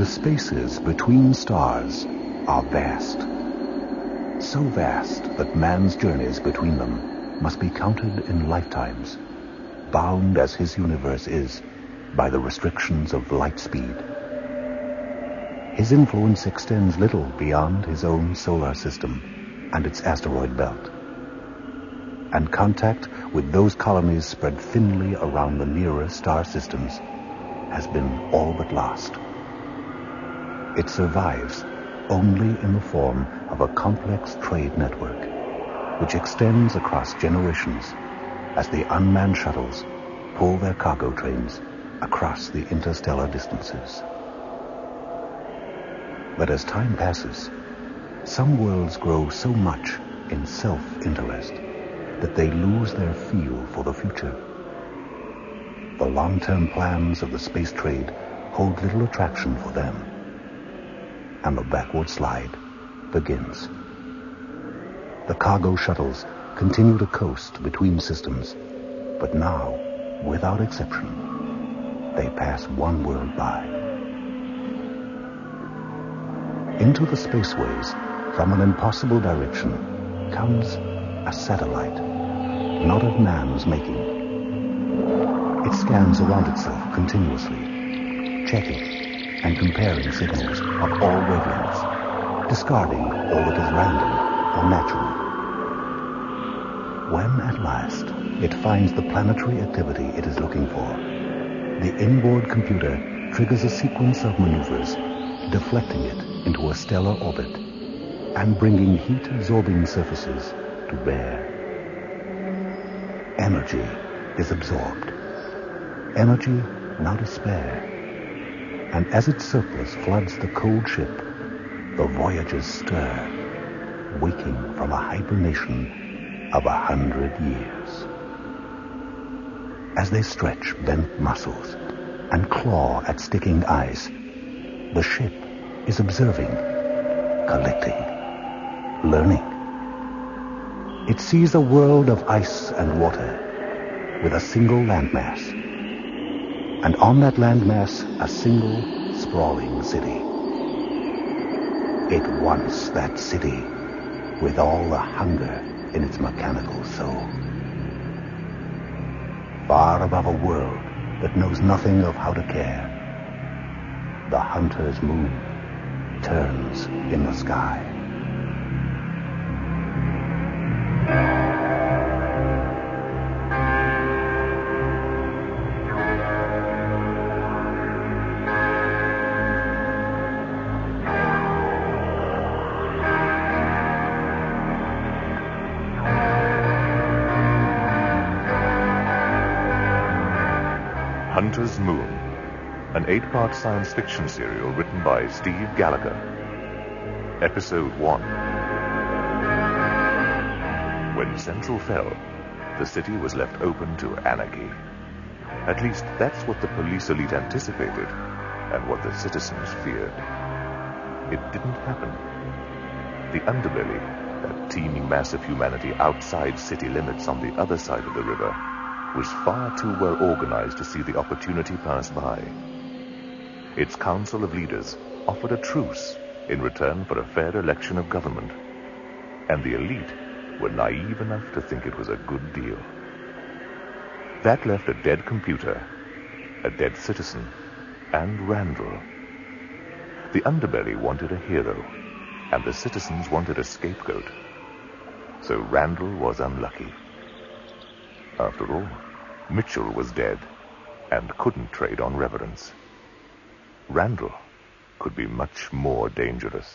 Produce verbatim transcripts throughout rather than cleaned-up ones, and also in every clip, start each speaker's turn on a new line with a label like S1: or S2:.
S1: spaces between stars are vast. So vast that man's journeys between them must be counted in lifetimes, bound as his universe is by the restrictions of light speed. His influence extends little beyond his own solar system and its asteroid belt. And contact with those colonies spread thinly around the nearer star systems has been all but lost. It survives only in the form of a complex trade network, which extends across generations as the unmanned shuttles pull their cargo trains across the interstellar distances. But as time passes, some worlds grow so much in self-interest that they lose their feel for the future. The long-term plans of the space trade hold little attraction for them, and the backward slide begins. The cargo shuttles continue to coast between systems, but now, without exception, they pass one world by. Into the spaceways, from an impossible direction, comes a satellite, not of man's making. It scans around itself continuously, checking and comparing signals of all wavelengths, discarding all that is random or natural. When at last it finds the planetary activity it is looking for, the inboard computer triggers a sequence of maneuvers, deflecting it into a stellar orbit and bringing heat-absorbing surfaces to bear. Energy is absorbed. Energy now to spare. And as its surplus floods the cold ship, the voyagers stir, waking from a hibernation of a hundred years. As they stretch bent muscles and claw at sticking ice, the ship is observing, collecting, learning. It sees a world of ice and water with a single landmass. And on that landmass, a single sprawling city. It wants that city with all the hunger in its mechanical soul. Far above a world that knows nothing of how to care, the hunter's moon turns in the sky.
S2: Hunter's Moon, an eight-part science fiction serial written by Steve Gallagher. Episode one. When Central fell, the city was left open to anarchy. At least that's what the police elite anticipated, and what the citizens feared. It didn't happen. The underbelly, that teeming mass of humanity outside city limits on the other side of the river, was far too well organized to see the opportunity pass by. Its council of leaders offered a truce in return for a fair election of government, and the elite were naive enough to think it was a good deal. That left a dead computer, a dead citizen, and Randall. The underbelly wanted a hero, and the citizens wanted a scapegoat. So Randall was unlucky. After all, Mitchell was dead and couldn't trade on reverence. Randall could be much more dangerous.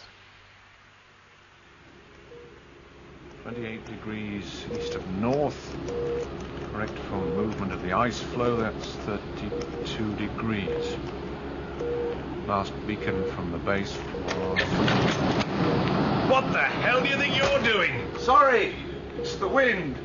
S3: twenty-eight degrees east of north. Correct for movement of the ice flow, that's thirty-two degrees. Last beacon from the base was...
S4: What the hell do you think you're doing?
S5: Sorry, it's the wind.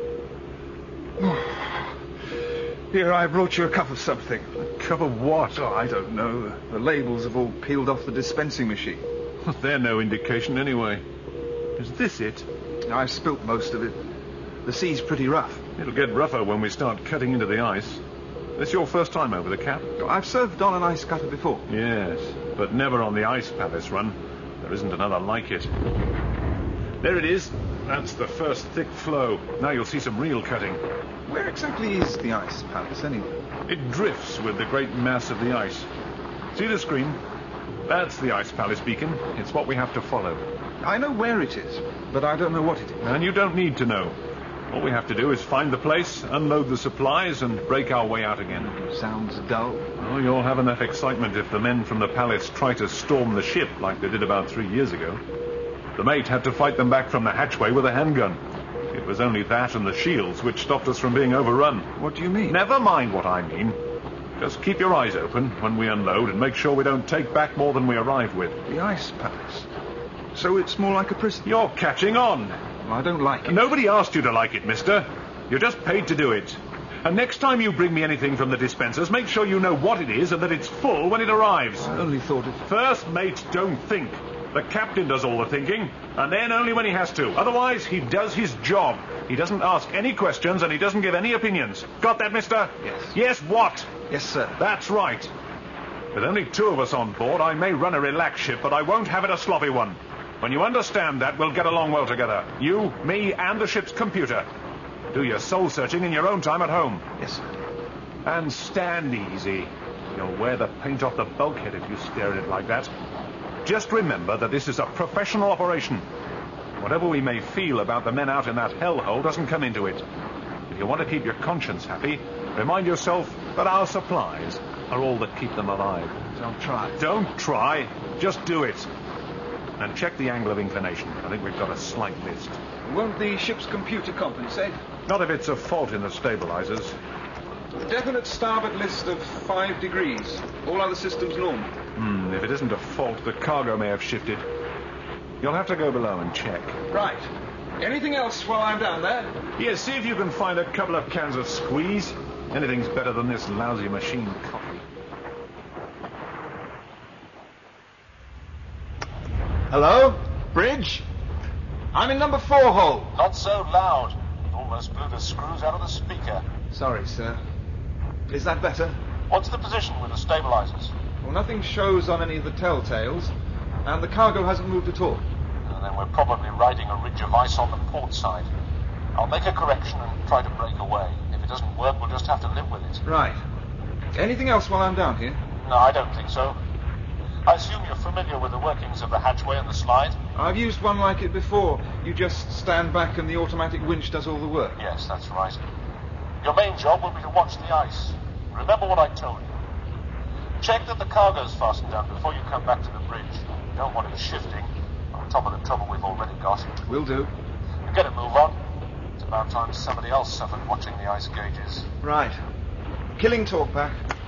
S5: Here, I brought you a cup of something.
S3: A cup of what?
S5: Oh, I don't know. The labels have all peeled off the dispensing machine.
S3: They're no indication anyway. Is this it?
S5: I've spilt most of it. The sea's pretty rough.
S3: It'll get rougher when we start cutting into the ice. This your first time over the cap?
S5: I've served on an ice cutter before.
S3: Yes. but never on the Ice Palace run. There isn't another like it. There it is. That's the first thick flow. Now you'll see some real cutting.
S5: Where exactly is the Ice Palace, anyway?
S3: It drifts with the great mass of the ice. See the screen? That's the Ice Palace beacon. It's what we have to follow.
S5: I know where it is, but I don't know what it is.
S3: And you don't need to know. All we have to do is find the place, unload the supplies, and break our way out again.
S5: Sounds dull.
S3: Oh, you'll have enough excitement if the men from the palace try to storm the ship like they did about three years ago. The mate had to fight them back from the hatchway with a handgun. It was only that and the shields which stopped us from being overrun.
S5: What do you mean?
S3: Never mind what I mean. Just keep your eyes open when we unload and make sure we don't take back more than we arrived with.
S5: The Ice Palace. So it's more like a prison.
S3: You're catching on.
S5: Well, I don't like it.
S3: Nobody asked you to like it, mister. You're just paid to do it. And next time you bring me anything from the dispensers, make sure you know what it is and that it's full when it arrives.
S5: I only thought it...
S3: First mate don't think. The captain does all the thinking, and then only when he has to. Otherwise, he does his job. He doesn't ask any questions, and he doesn't give any opinions. Got that, mister?
S5: Yes.
S3: Yes, what?
S5: Yes, sir.
S3: That's right. With only two of us on board, I may run a relaxed ship, but I won't have it a sloppy one. When you understand that, we'll get along well together. You, me, and the ship's computer. Do your soul-searching in your own time at home.
S5: Yes, sir.
S3: And stand easy. You'll wear the paint off the bulkhead if you stare at it like that. Just remember that this is a professional operation. Whatever we may feel about the men out in that hellhole doesn't come into it. If you want to keep your conscience happy, remind yourself that our supplies are all that keep them alive.
S5: Don't try.
S3: Don't try. Just do it. And check the angle of inclination. I think we've got a slight list.
S5: Won't the ship's computer compensate?
S3: Not if it's a fault in the stabilizers.
S5: Definite starboard list of five degrees. All other systems normal.
S3: Hmm, if it isn't a fault, the cargo may have shifted. You'll have to go below and check.
S5: Right. Anything else while I'm down there?
S3: Yes, see if you can find a couple of cans of squeeze. Anything's better than this lousy machine coffee.
S5: Hello? Bridge? I'm in number four hole.
S6: Not so loud. Almost blew the screws out of the speaker.
S5: Sorry, sir. Is that better?
S6: What's the position with the stabilizers?
S5: Well, nothing shows on any of the telltales, and the cargo hasn't moved at all.
S6: And then we're probably riding a ridge of ice on the port side. I'll make a correction and try to break away. If it doesn't work, we'll just have to live with it.
S5: Right. Anything else while I'm down here?
S6: No, I don't think so. I assume you're familiar with the workings of the hatchway and the slide?
S5: I've used one like it before. You just stand back and the automatic winch does all the work.
S6: Yes, that's right. Your main job will be to watch the ice. Remember what I told you. Check that the cargo's fastened down before you come back to the bridge. You don't want it shifting, on top of the trouble we've already got.
S5: Will do.
S6: You get a move on. It's about time somebody else suffered watching the ice gauges.
S5: Right. Killing talkback.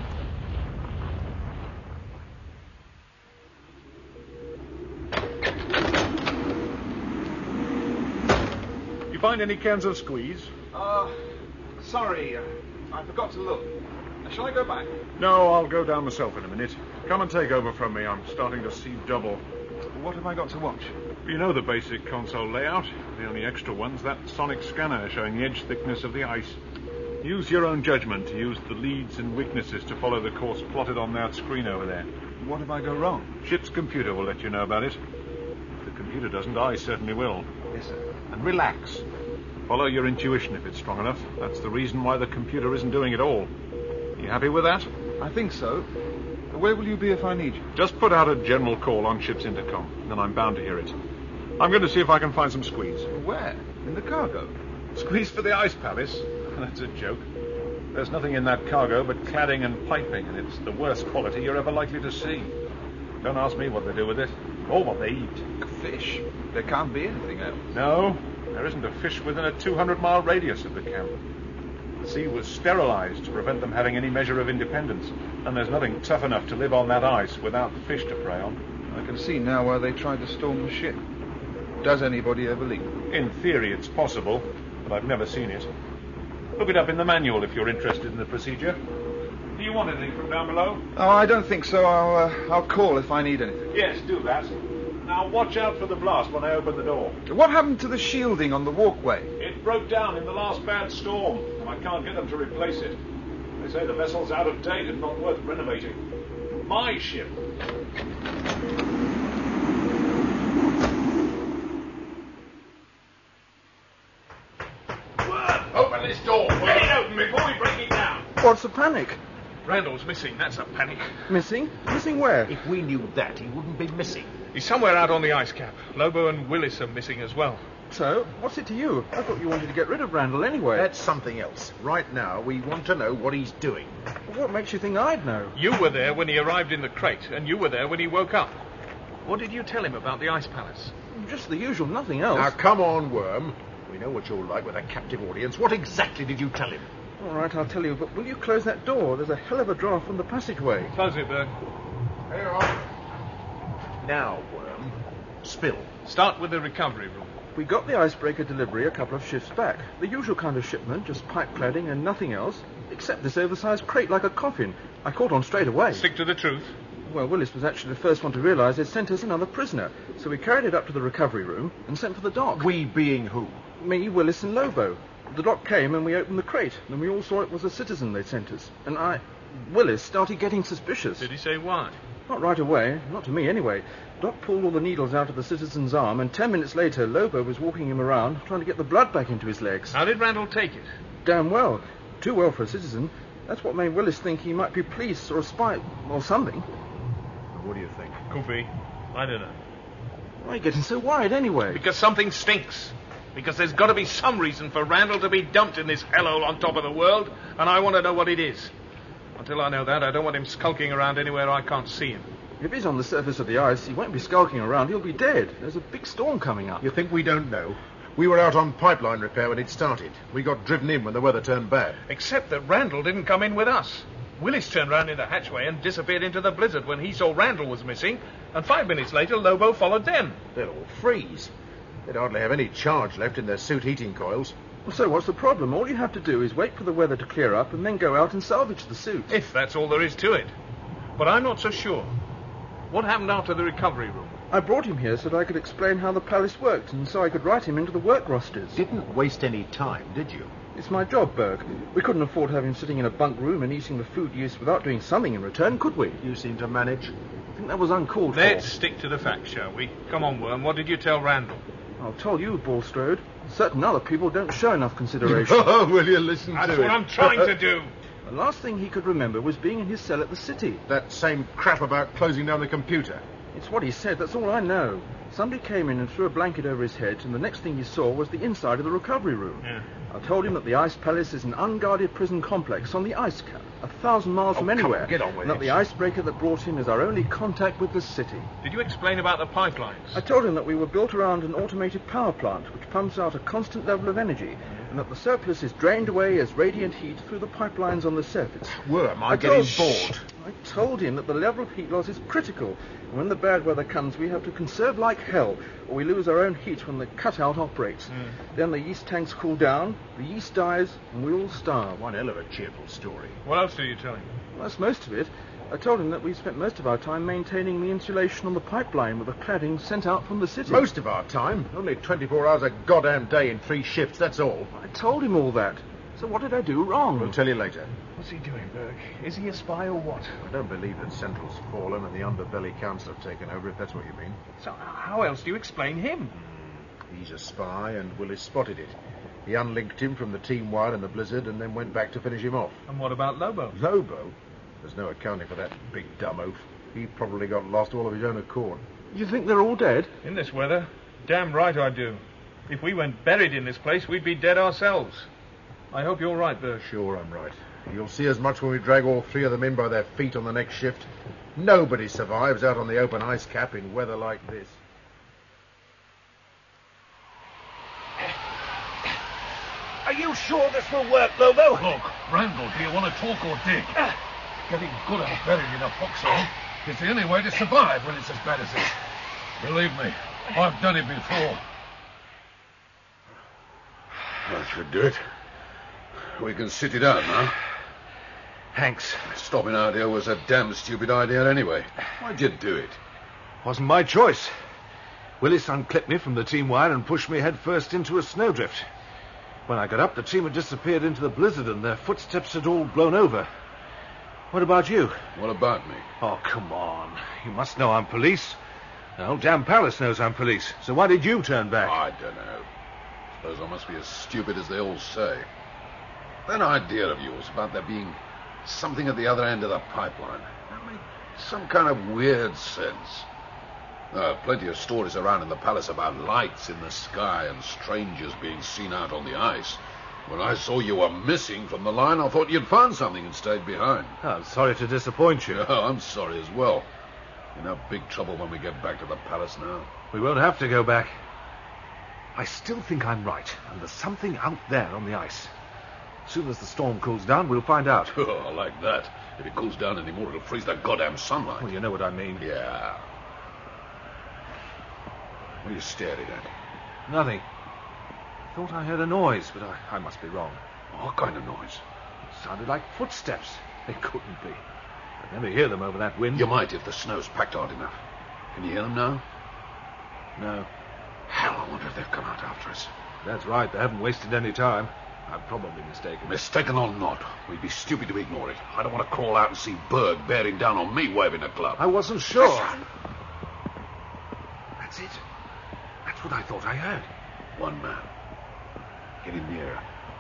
S3: You find any cans of squeeze?
S5: Uh, sorry. Uh, I forgot to look. Uh, shall I go back?
S3: No, I'll go down myself in a minute. Come and take over from me. I'm starting to see double.
S5: What have I got to watch?
S3: You know the basic console layout. The only extra one's that sonic scanner showing the edge thickness of the ice. Use your own judgment to use the leads and weaknesses to follow the course plotted on that screen over there.
S5: What if I go wrong?
S3: Ship's computer will let you know about it. If the computer doesn't, I certainly will.
S5: Yes, sir.
S3: And relax. Follow your intuition if it's strong enough. That's the reason why the computer isn't doing it all. You happy with that?
S5: I think so. Where will you be if I need you?
S3: Just put out a general call on ship's intercom, then I'm bound to hear it. I'm going to see if I can find some squeeze.
S5: Where? In the cargo?
S3: Squeeze for the Ice Palace? That's a joke. There's nothing in that cargo but cladding and piping, and it's the worst quality you're ever likely to see. Don't ask me what they do with it, or what they eat.
S5: Fish. There can't be anything else.
S3: No, there isn't a fish within a two hundred mile radius of the camp. The sea was sterilized to prevent them having any measure of independence, and there's nothing tough enough to live on that ice without the fish to prey on.
S5: I can see now why they tried to storm the ship. Does anybody ever leak?
S3: In theory, it's possible, but I've never seen it. Look it up in the manual if you're interested in the procedure. Do you want anything from down below?
S5: Oh, I don't think so. I'll, uh, I'll call if I need anything.
S3: Yes, do that. Now watch out for the blast when I open the door.
S5: What happened to the shielding on the walkway?
S3: It broke down in the last bad storm, and I can't get them to replace it. They say the vessel's out of date and not worth renovating. My ship.
S4: Open this door. Get it open before we break it down.
S5: What's the panic?
S3: Randall's missing, that's a panic.
S5: Missing? Missing where?
S7: If we knew that, he wouldn't be missing.
S3: He's somewhere out on the ice cap. Lobo and Willis are missing as well.
S5: So, what's it to you? I thought you wanted to get rid of Randall anyway.
S7: That's something else. Right now, we want to know what he's doing.
S5: What makes you think I'd know?
S3: You were there when he arrived in the crate, and you were there when he woke up. What did you tell him about the Ice Palace?
S5: Just the usual, nothing else.
S7: Now, come on, Worm. We know what you're like with a captive audience. What exactly did you tell him?
S5: All right, I'll tell you, but will you close that door? There's a hell of a draft from the passageway.
S3: Close it, Berg.
S7: Here on. Now, Worm, spill.
S3: Start with the recovery room.
S5: We got the icebreaker delivery a couple of shifts back. The usual kind of shipment, just pipe cladding and nothing else, except this oversized crate like a coffin. I caught on straight away.
S3: Stick to the truth.
S5: Well, Willis was actually the first one to realise they'd sent us another prisoner, so we carried it up to the recovery room and sent for the doc.
S7: We being who?
S5: Me, Willis and Lobo. The doc came and we opened the crate, and we all saw it was a citizen they'd sent us. And I... Willis started getting suspicious.
S3: Did he say why?
S5: Not right away. Not to me, anyway. Doc pulled all the needles out of the citizen's arm, and ten minutes later, Lobo was walking him around, trying to get the blood back into his legs.
S3: How did Randall take it?
S5: Damn well. Too well for a citizen. That's what made Willis think he might be police or a spy or something.
S7: What do you think?
S3: Could be. I don't know.
S5: Why are you getting so worried, anyway?
S3: Because something stinks. Because there's got to be some reason for Randall to be dumped in this hellhole on top of the world, and I want to know what it is. Until I know that, I don't want him skulking around anywhere I can't see him.
S5: If he's on the surface of the ice, he won't be skulking around. He'll be dead. There's a big storm coming up.
S7: You think we don't know? We were out on pipeline repair when it started. We got driven in when the weather turned bad.
S3: Except that Randall didn't come in with us. Willis turned round in the hatchway and disappeared into the blizzard when he saw Randall was missing, and five minutes later, Lobo followed them.
S7: They'll all freeze. They'd hardly have any charge left in their suit heating coils.
S5: So what's the problem? All you have to do is wait for the weather to clear up and then go out and salvage the suit.
S3: If that's all there is to it. But I'm not so sure. What happened after the recovery room?
S5: I brought him here so that I could explain how the palace worked, and so I could write him into the work rosters.
S7: Didn't waste any time, did you?
S5: It's my job, Berg. We couldn't afford to have him sitting in a bunk room and eating the food he used without doing something in return, could we?
S7: You seem to manage.
S5: I think that was uncalled for.
S3: Let's stick to the facts, shall we? Come on, Worm. What did you tell Randall?
S5: I'll tell you, Bulstrode. Certain other people don't show enough consideration.
S7: Oh, will you listen
S3: That's
S7: to it?
S3: what I'm trying to do.
S5: The last thing he could remember was being in his cell at the city.
S7: That same crap about closing down the computer.
S5: It's what he said, that's all I know. Somebody came in and threw a blanket over his head, and the next thing he saw was the inside of the recovery room.
S3: Yeah.
S5: I told him that the Ice Palace is an unguarded prison complex on the ice cap, a thousand miles
S7: Oh,
S5: from
S7: come
S5: anywhere.
S7: on, get on with
S5: and that
S7: it.
S5: the icebreaker that brought him is our only contact with the city.
S3: Did you explain about the pipelines?
S5: I told him that we were built around an automated power plant which pumps out a constant level of energy, and that the surplus is drained away as radiant heat through the pipelines on the surface.
S7: Worm, I'm
S5: I
S7: getting
S5: told-
S7: bored.
S5: I told him that the level of heat loss is critical, and when the bad weather comes, we have to conserve like hell, or we lose our own heat when the cutout operates.
S3: Mm.
S5: Then the yeast tanks cool down, the yeast dies, and we all starve.
S7: One hell of a cheerful story.
S3: What else did you tell him?
S5: Well, that's most of it. I told him that we spent most of our time maintaining the insulation on the pipeline with the cladding sent out from the city.
S7: Most of our time. Only twenty-four hours a goddamn day in three shifts, that's all.
S5: I told him all that. So what did I do wrong?
S7: We'll tell you later.
S3: What's he doing, Berg? Is he a spy or what?
S7: I don't believe that Central's fallen and the Underbelly Council have taken over, if that's what you mean.
S3: So how else do you explain him?
S7: He's a spy, and Willis spotted it. He unlinked him from the team wire in the blizzard and then went back to finish him off.
S3: And what about Lobo?
S7: Lobo? There's no accounting for that big dumb oaf. He probably got lost all of his own accord.
S5: You think they're all dead?
S3: In this weather? Damn right I do. If we went buried in this place, we'd be dead ourselves. I hope you're right, Berg.
S7: Sure, I'm right. You'll see as much when we drag all three of them in by their feet on the next shift. Nobody survives out on the open ice cap in weather like this.
S4: Are you sure this will work, Lobo?
S8: Look, Randall, do you want to talk or dig? Getting good and buried in a foxhole is the only way to survive when it's as bad as this. Believe me, I've done it before.
S9: That should do it. We can sit it out now.
S10: Thanks.
S9: Stopping out here was a damn stupid idea anyway. Why'd you do it?
S10: Wasn't my choice. Willis unclipped me from the team wire and pushed me head first into a snowdrift. When I got up, the team had disappeared into the blizzard and their footsteps had all blown over. What about you?
S9: What about me?
S10: Oh, come on. You must know I'm police. The whole damn palace knows I'm police. So why did you turn back?
S9: I don't know. Suppose I must be as stupid as they all say. That idea of yours about there being something at the other end of the pipeline, that made some kind of weird sense. There are plenty of stories around in the palace about lights in the sky and strangers being seen out on the ice. When I saw you were missing from the line, I thought you'd found something and stayed behind.
S10: Oh, I'm sorry to disappoint you.
S9: Yeah, I'm sorry as well. You're in big trouble when we get back to the palace now.
S10: We won't have to go back. I still think I'm right, and there's something out there on the ice. As soon as the storm cools down, we'll find out.
S9: Oh, I like that. If it cools down anymore, it'll freeze that goddamn sunlight.
S10: Well, you know what I mean.
S9: Yeah. What are you staring at?
S10: Nothing. Thought I heard a noise, but I, I must be wrong.
S9: What kind of noise?
S10: It sounded like footsteps. They couldn't be. I'd never hear them over that wind.
S9: You might if the snow's packed hard enough. Can you hear them now?
S10: No.
S9: Hell, I wonder if they've come out after us.
S10: That's right. They haven't wasted any time. I'm probably mistaken.
S9: Mistaken or not, we'd be stupid to ignore it. I don't want to crawl out and see Berg bearing down on me waving a club.
S10: I wasn't sure. That's it. That's what I thought I heard.
S9: One man. Get him nearer.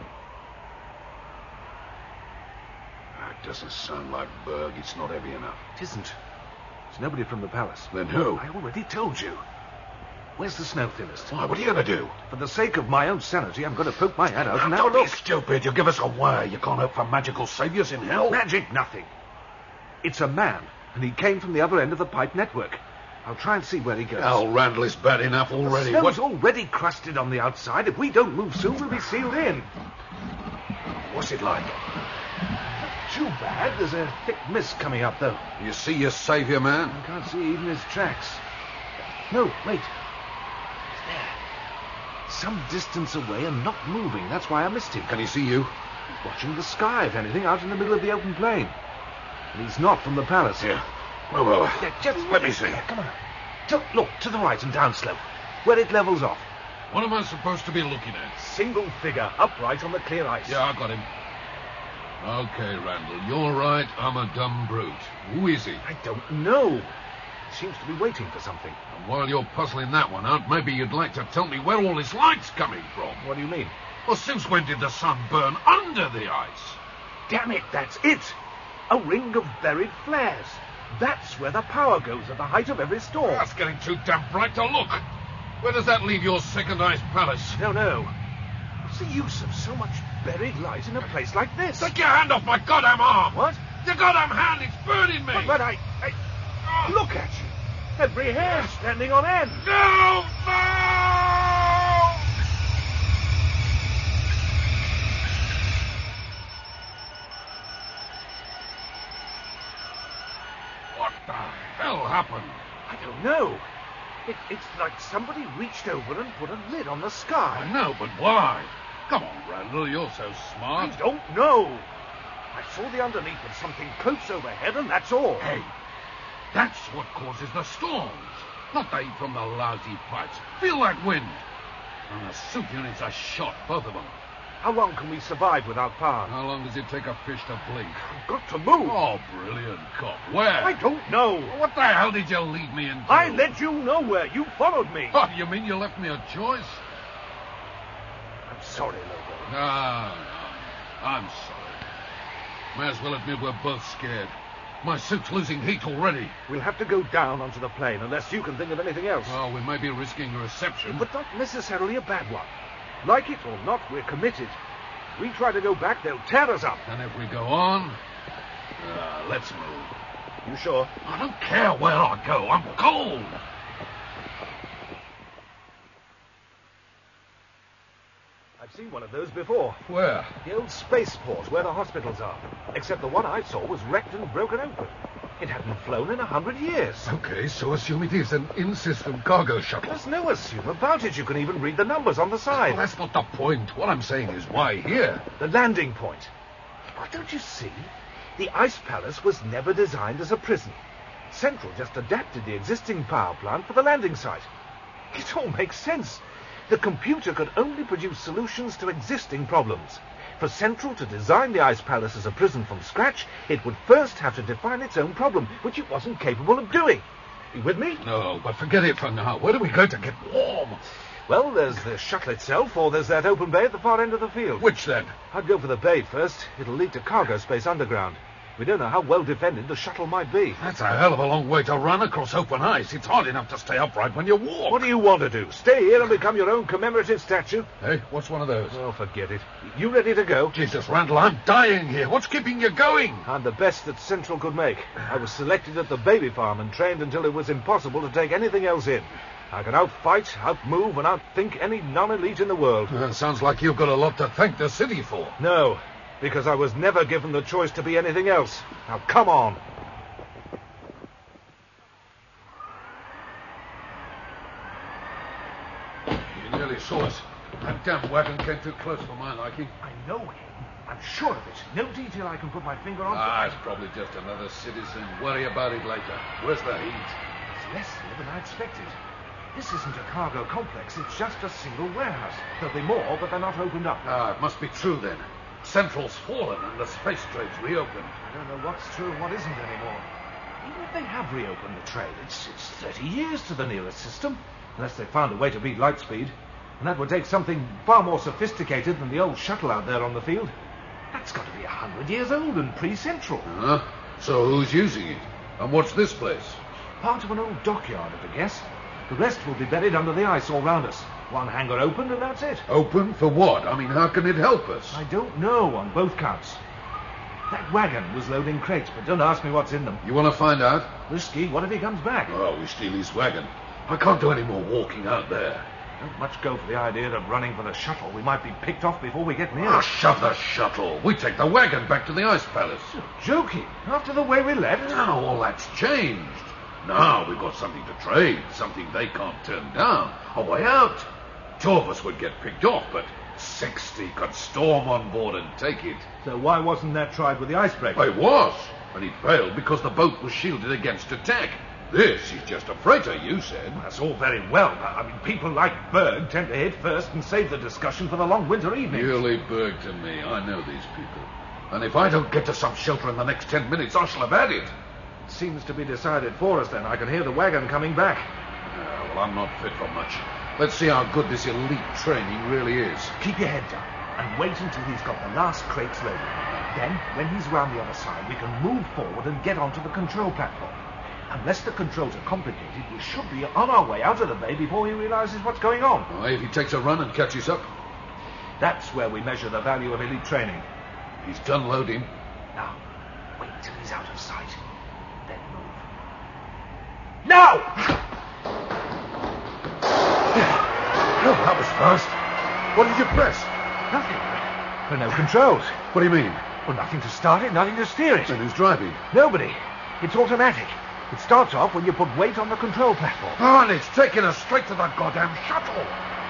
S9: That doesn't sound like Berg. It's not heavy enough.
S10: It isn't. It's nobody from the palace.
S9: Then who?
S10: I already told you. Where's the snow thinnest?
S9: Why, what are you going to do?
S10: For the sake of my own sanity, I'm going to poke my head out and have
S9: Don't
S10: a look.
S9: be stupid. You give us away. You can't hope for magical saviors in hell.
S10: Magic nothing. It's a man, and he came from the other end of the pipe network. I'll try and see where he goes.
S9: Hell, Randall is bad enough already.
S10: The snow's
S9: What...
S10: already crusted on the outside. If we don't move soon, we'll be sealed in.
S9: What's it like?
S10: Too bad. There's a thick mist coming up, though.
S9: You see your savior, man?
S10: I can't see even his tracks. No, wait. He's there. Some distance away and not moving. That's why I missed him.
S9: Can he see you?
S10: He's watching the sky, if anything, out in the middle of the open plain. And he's not from the palace.
S9: Here. Well, well,
S10: Yeah, just
S9: let me see.
S10: Come on. To, look, to the right and down slope, where it levels off.
S8: What am I supposed to be looking at?
S10: Single figure, upright on the clear ice.
S8: Yeah, I got him. Okay, Randall, you're right. I'm a dumb brute. Who is he?
S10: I don't know. He seems to be waiting for something.
S8: And while you're puzzling that one out, maybe you'd like to tell me where all this light's coming from.
S10: What do you mean?
S8: Well, since when did the sun burn under the ice?
S10: Damn it, that's it. A ring of buried flares. That's where the power goes at the height of every storm.
S8: That's getting too damn bright to look. Where does that leave your second ice palace?
S10: No, no. What's the use of so much buried light in a place like this?
S8: Take your hand off my goddamn arm!
S10: What?
S8: Your goddamn hand, it's burning me!
S10: But, but I, I...
S8: Oh.
S10: Look at you. Every hair standing on end.
S8: No! No! What the hell happened?
S10: I don't know. It, it's like somebody reached over and put a lid on the sky.
S8: I know, but why? Come on, Randall, you're so smart.
S10: I don't know. I saw the underneath of something close overhead, and that's all.
S8: Hey, that's what causes the storms. Not the heat from the lousy pipes. Feel that wind. And the soup units are shot, both of them.
S10: How long can we survive without power?
S8: How long does it take a fish to blink?
S10: I've got to move.
S8: Oh, brilliant, cop. Where?
S10: I don't know.
S8: What the hell did you lead me into?
S10: I led you nowhere. You followed me.
S8: Oh, you mean you left me a choice?
S10: I'm sorry, Lobo.
S8: No, no. I'm sorry. May as well admit we're both scared. My suit's losing heat already.
S10: We'll have to go down onto the plane unless you can think of anything else.
S8: Well, we may be risking a reception.
S10: But not necessarily a bad one. Like it or not, we're committed. If we try to go back, they'll tear us up.
S8: And if we go on, uh, let's move.
S10: You sure?
S8: I don't care where I go. I'm cold.
S10: I've seen one of those before.
S8: Where?
S10: The old spaceport where the hospitals are. Except the one I saw was wrecked and broken open. It hadn't flown in a hundred years.
S8: Okay, so assume it is an in-system cargo shuttle.
S10: There's no assume about it. You can even read the numbers on the side.
S8: Well, that's not the point. What I'm saying is, why here?
S10: The landing point. Why, don't you see? The Ice Palace was never designed as a prison. Central just adapted the existing power plant for the landing site. It all makes sense. The computer could only produce solutions to existing problems. For Central to design the Ice Palace as a prison from scratch, it would first have to define its own problem, which it wasn't capable of doing. You with me?
S8: No, but forget it for now. Where do we go to get warm?
S10: Well, there's the shuttle itself, or there's that open bay at the far end of the field.
S8: Which then?
S10: I'd go for the bay first. It'll lead to cargo space underground. We don't know how well defended the shuttle might be.
S8: That's a hell of a long way to run across open ice. It's hard enough to stay upright when you walk.
S10: What do you want to do? Stay here and become your own commemorative statue?
S8: Hey, what's one of those?
S10: Oh, forget it. You ready to go?
S8: Jesus, Randall, I'm dying here. What's keeping you going?
S10: I'm the best that Central could make. I was selected at the baby farm and trained until it was impossible to take anything else in. I can outfight, outmove, and outthink any non-elite in the world.
S8: Uh, sounds like you've got a lot to thank the city for.
S10: No, because I was never given the choice to be anything else. Now, come on.
S8: You nearly saw us. That damn wagon came too close for my liking.
S10: I know him. I'm sure of it. No detail I can put my finger on.
S8: Ah, it's probably just another citizen. Worry about it later. Where's the heat?
S10: It's less here than I expected. This isn't a cargo complex. It's just a single warehouse. There'll be more, but they're not opened up.
S8: Ah, it must be true then. Central's fallen and the space trade's reopened.
S10: I don't know what's true and what isn't anymore. Even if they have reopened the trade, it's, it's thirty years to the nearest system. Unless they found a way to beat light speed. And that would take something far more sophisticated than the old shuttle out there on the field. That's got to be a hundred years old and pre-Central.
S8: Huh? So who's using it? And what's this place?
S10: Part of an old dockyard, at a guess. The rest will be buried under the ice all round us. One hangar opened and that's it.
S8: Open for what? I mean, how can it help us?
S10: I don't know on both counts. That wagon was loading crates, but don't ask me what's in them.
S8: You want to find out?
S10: Risky. What if he comes back?
S8: Oh, we steal his wagon. I can't do any more walking out there.
S10: Don't much go for the idea of running for the shuttle. We might be picked off before we get near
S8: Oh,
S10: it.
S8: shove the shuttle. We take the wagon back to the Ice Palace.
S10: You're joking. After the way we left?
S8: Now all that's changed. Now we've got something to trade, something they can't turn down. A way out. Two of us would get picked off, but sixty could storm on board and take it.
S10: So why wasn't that tried with the icebreaker?
S8: It was, but it failed because the boat was shielded against attack. This is just a freighter, you said.
S10: That's all very well. I mean, people like Berg tend to hit first and save the discussion for the long winter evening.
S8: You leave Berg to me. I know these people. And if I don't get to some shelter in the next ten minutes, I shall have had it.
S10: It seems to be decided for us, then. I can hear the wagon coming back.
S8: Uh, well, I'm not fit for much. Let's see how good this elite training really is.
S10: Keep your head down and wait until he's got the last crates loaded. Then, when he's round the other side, we can move forward and get onto the control platform. Unless the controls are complicated, we should be on our way out of the bay before he realizes what's going on.
S8: Oh, if he takes a run and catches up?
S10: That's where we measure the value of elite training.
S8: He's done loading.
S10: Now, wait till he's out of sight. Then move. Now!
S8: Oh, that was fast. What did you press?
S10: Nothing. There are no controls.
S8: What do you mean?
S10: Well, nothing to start it, nothing to steer it.
S8: Then who's driving?
S10: Nobody. It's automatic. It starts off when you put weight on the control platform.
S8: Oh, and it's taking us straight to that goddamn shuttle.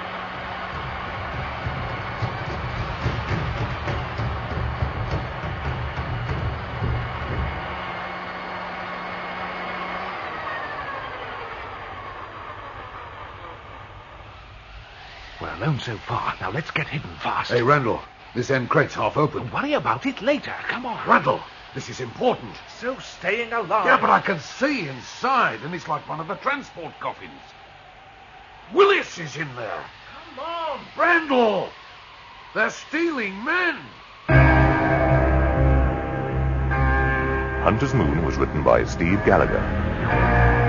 S10: We're alone so far. Now let's get hidden fast.
S8: Hey, Randall, this end crate's half open.
S10: Don't worry about it later. Come on.
S8: Randall, this is important.
S10: So staying alive.
S8: Yeah, but I can see inside, and it's like one of the transport coffins. Willis is in there.
S10: Come on.
S8: Randall! They're stealing men.
S2: Hunter's Moon was written by Steve Gallagher.